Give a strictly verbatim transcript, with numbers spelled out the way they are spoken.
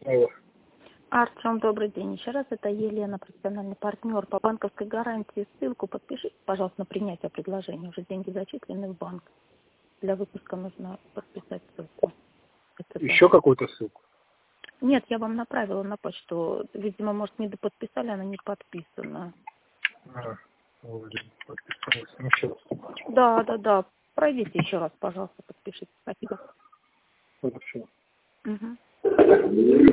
Алло. Артем, добрый день. Еще раз, это Елена, профессиональный партнер по банковской гарантии. Ссылку подпишите, пожалуйста, на принятие предложения. Уже деньги зачислены в банк. Для выпуска нужно подписать ссылку. Это Еще так. какую-то ссылку? Нет, я вам направила на почту. Видимо, может, не доподписали, она не подписана. А, вроде подписалась. Ну, еще раз. Да, да, да. Пройдите еще раз, пожалуйста, подпишите. Спасибо. Хорошо. Угу.